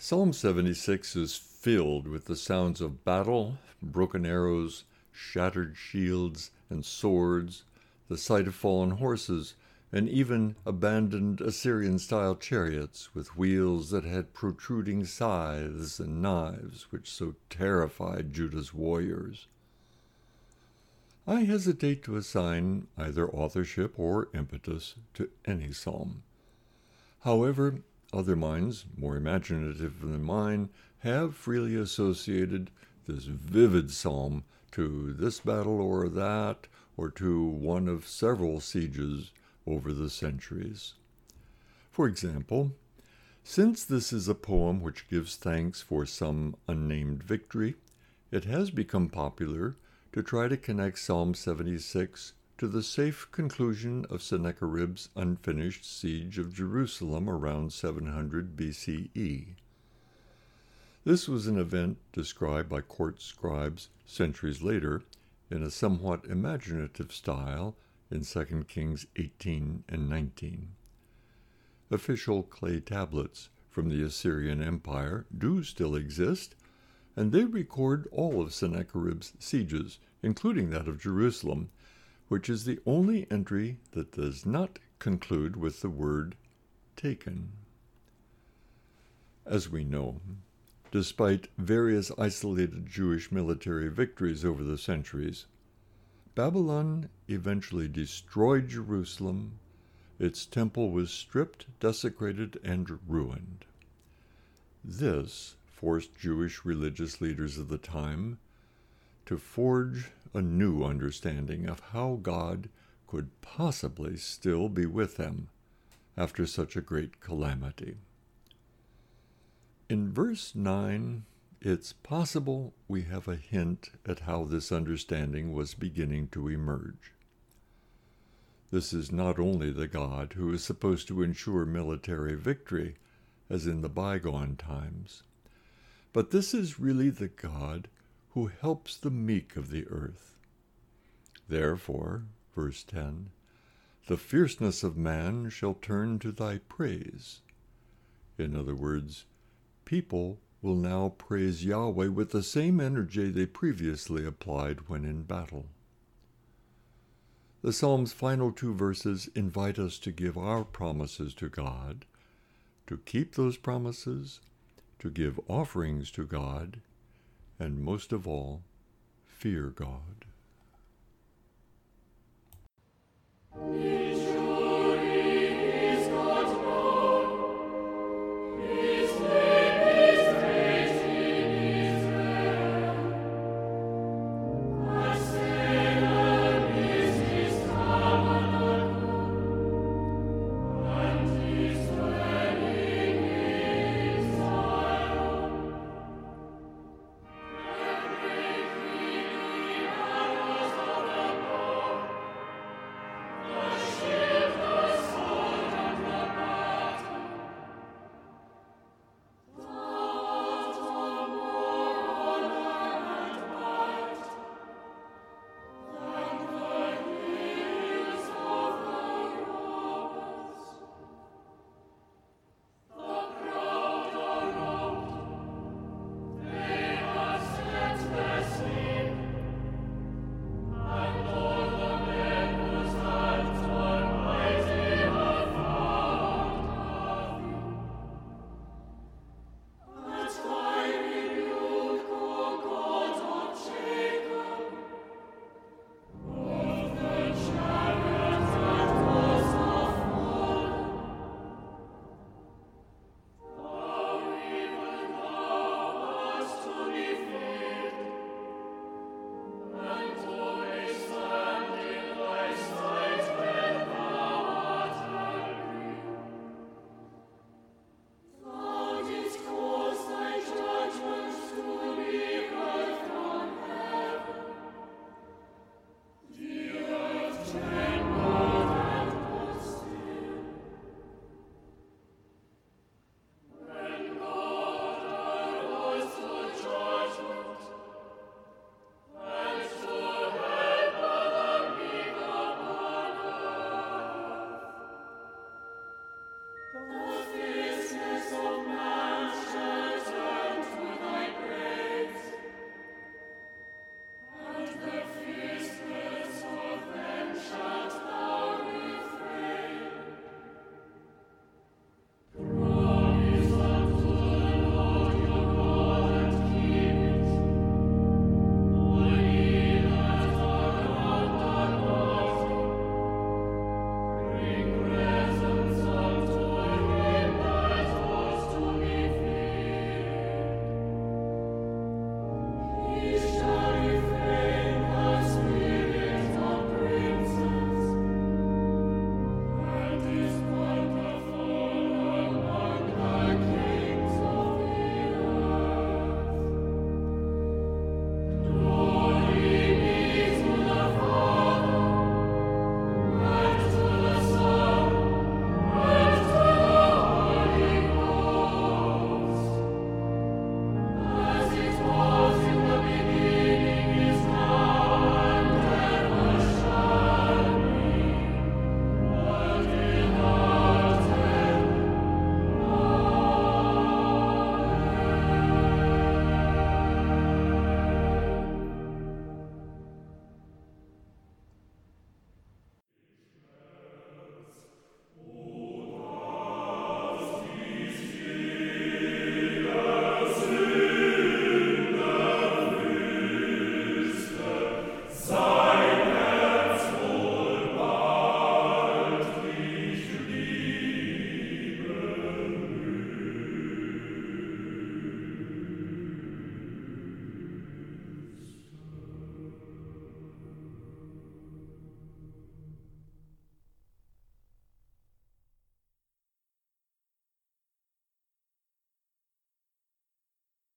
Psalm 76 is filled with the sounds of battle, broken arrows, shattered shields and swords, the sight of fallen horses, and even abandoned Assyrian-style chariots with wheels that had protruding scythes and knives which so terrified Judah's warriors. I hesitate to assign either authorship or impetus to any psalm. However, other minds, more imaginative than mine, have freely associated this vivid psalm to this battle or that, or to one of several sieges over the centuries. For example, since this is a poem which gives thanks for some unnamed victory, it has become popular to try to connect Psalm 76 to the safe conclusion of Sennacherib's unfinished siege of Jerusalem around 700 BCE. This was an event described by court scribes centuries later in a somewhat imaginative style in 2 Kings 18 and 19. Official clay tablets from the Assyrian Empire do still exist, and they record all of Sennacherib's sieges, including that of Jerusalem, which is the only entry that does not conclude with the word taken. As we know, despite various isolated Jewish military victories over the centuries, Babylon eventually destroyed Jerusalem. Its temple was stripped, desecrated, and ruined. This forced Jewish religious leaders of the time to forge a new understanding of how God could possibly still be with them after such a great calamity. In verse 9, it's possible we have a hint at how this understanding was beginning to emerge. This is not only the God who is supposed to ensure military victory, as in the bygone times, but this is really the God who helps the meek of the earth. Therefore, verse 10, the fierceness of man shall turn to thy praise. In other words, people will now praise Yahweh with the same energy they previously applied when in battle. The psalm's final two verses invite us to give our promises to God, to keep those promises, to give offerings to God, and most of all, fear God. The fierceness of man.